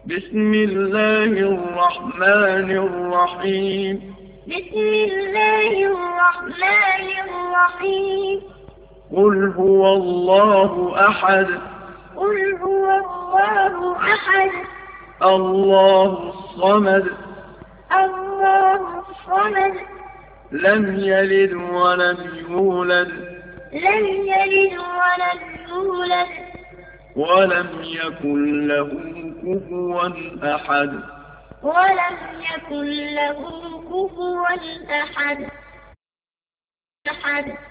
بسم الله الرحمن الرحيم. بسم الله الرحمن الرحيم. قل هو الله أحد. قل هو الله أحد. الله الصمد. الله الصمد. لم يلد ولم يولد. لم يلد ولم يولد. ولم يكن له كفوا أحد. ولم يكن له كفوا أحد.